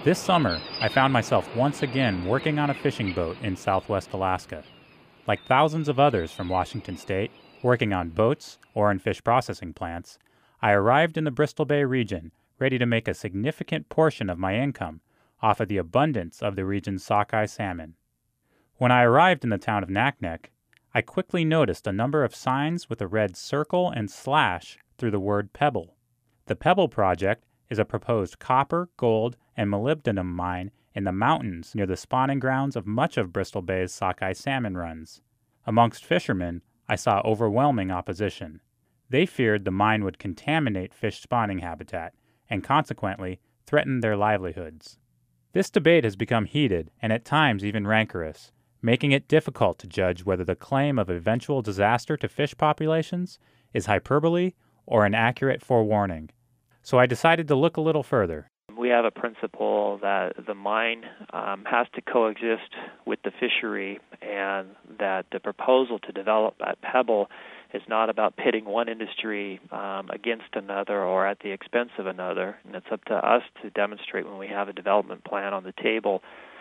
This summer, I found myself once again working on a fishing boat in southwest Alaska. Like thousands of others from Washington State, working on boats or in fish processing plants, I arrived in the Bristol Bay region ready to make a significant portion of my income off of the abundance of the region's sockeye salmon. When I arrived in the town of Naknek, I quickly noticed a number of signs with a red circle and slash through the word Pebble. The Pebble Project is a proposed copper, gold, and molybdenum mine in the mountains near the spawning grounds of much of Bristol Bay's sockeye salmon runs. Amongst fishermen, I saw overwhelming opposition. They feared the mine would contaminate fish spawning habitat and consequently threaten their livelihoods. This debate has become heated and at times even rancorous, making it difficult to judge whether the claim of eventual disaster to fish populations is hyperbole or an accurate forewarning. So I decided to look a little further. We have a principle that the mine has to coexist with the fishery, and that the proposal to develop at Pebble is not about pitting one industry against another or at the expense of another. And it's up to us to demonstrate when we have a development plan on the table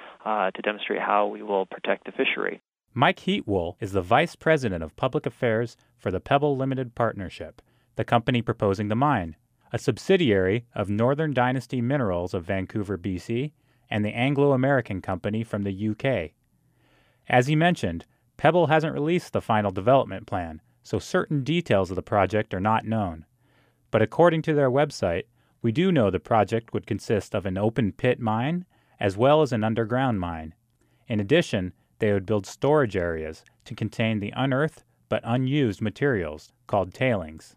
to demonstrate how we will protect the fishery. Mike Heatwool is the Vice President of Public Affairs for the Pebble Limited Partnership, the company proposing the mine, a subsidiary of Northern Dynasty Minerals of Vancouver, BC, and the Anglo-American company from the UK. As he mentioned, Pebble hasn't released the final development plan, so certain details of the project are not known. But according to their website, we do know the project would consist of an open pit mine as well as an underground mine. In addition, they would build storage areas to contain the unearthed but unused materials called tailings.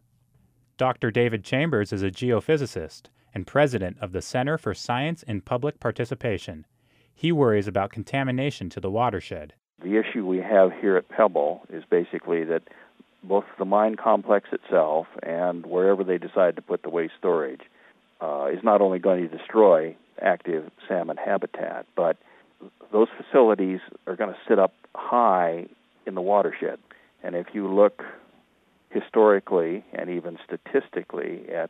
Dr. David Chambers is a geophysicist and president of the Center for Science in Public Participation. He worries about contamination to the watershed. The issue we have here at Pebble is basically that both the mine complex itself and wherever they decide to put the waste storage is not only going to destroy active salmon habitat, but those facilities are going to sit up high in the watershed. And if you look historically and even statistically at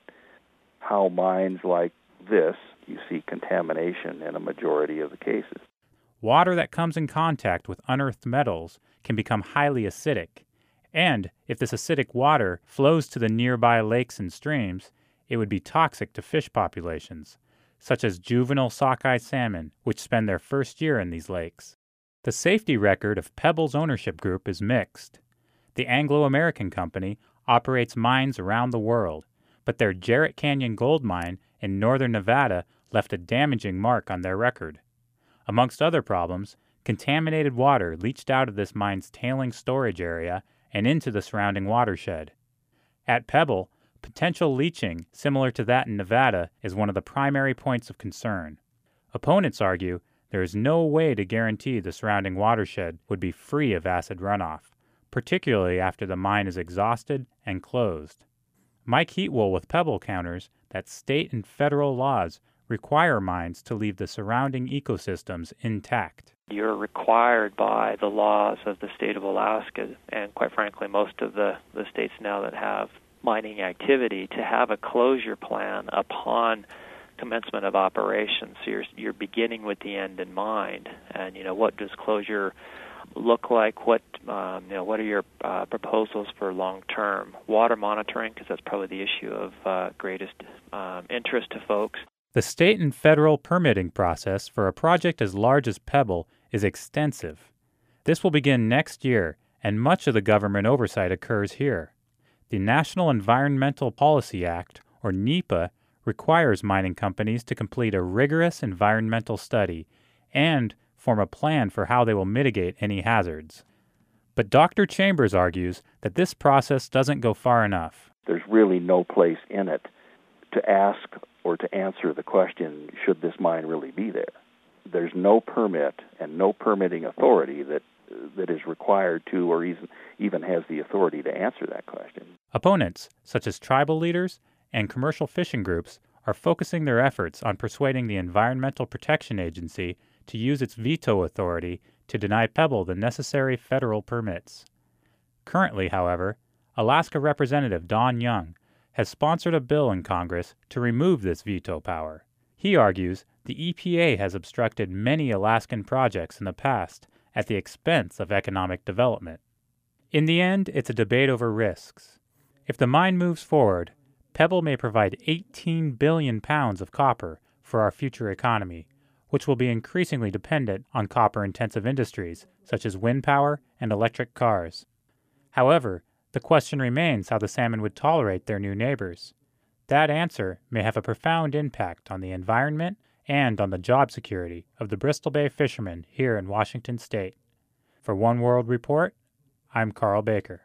how mines like this, you see contamination in a majority of the cases. Water that comes in contact with unearthed metals can become highly acidic, and if this acidic water flows to the nearby lakes and streams, it would be toxic to fish populations, such as juvenile sockeye salmon, which spend their first year in these lakes. The safety record of Pebble's ownership group is mixed. The Anglo-American company operates mines around the world, but their Jarrett Canyon gold mine in northern Nevada left a damaging mark on their record. Amongst other problems, contaminated water leached out of this mine's tailing storage area and into the surrounding watershed. At Pebble, potential leaching similar to that in Nevada is one of the primary points of concern. Opponents argue there is no way to guarantee the surrounding watershed would be free of acid runoff, particularly after the mine is exhausted and closed. Mike Heatwool with Pebble counters that state and federal laws require mines to leave the surrounding ecosystems intact. You're required by the laws of the state of Alaska, and quite frankly most of the states now that have mining activity, to have a closure plan upon commencement of operations. So you're beginning with the end in mind. And what does closure look like? What are your proposals for long-term water monitoring? Because that's probably the issue of greatest interest to folks. The state and federal permitting process for a project as large as Pebble is extensive. This will begin next year, and much of the government oversight occurs here. The National Environmental Policy Act, or NEPA, requires mining companies to complete a rigorous environmental study and form a plan for how they will mitigate any hazards. But Dr. Chambers argues that this process doesn't go far enough. There's really no place in it to ask or to answer the question, should this mine really be there? There's no permit and no permitting authority that is required to or even has the authority to answer that question. Opponents, such as tribal leaders and commercial fishing groups, are focusing their efforts on persuading the Environmental Protection Agency to use its veto authority to deny Pebble the necessary federal permits. Currently, however, Alaska Representative Don Young has sponsored a bill in Congress to remove this veto power. He argues the EPA has obstructed many Alaskan projects in the past at the expense of economic development. In the end, it's a debate over risks. If the mine moves forward, Pebble may provide 18 billion pounds of copper for our future economy, which will be increasingly dependent on copper-intensive industries such as wind power and electric cars. However, the question remains how the salmon would tolerate their new neighbors. That answer may have a profound impact on the environment and on the job security of the Bristol Bay fishermen here in Washington State. For One World Report, I'm Carl Baker.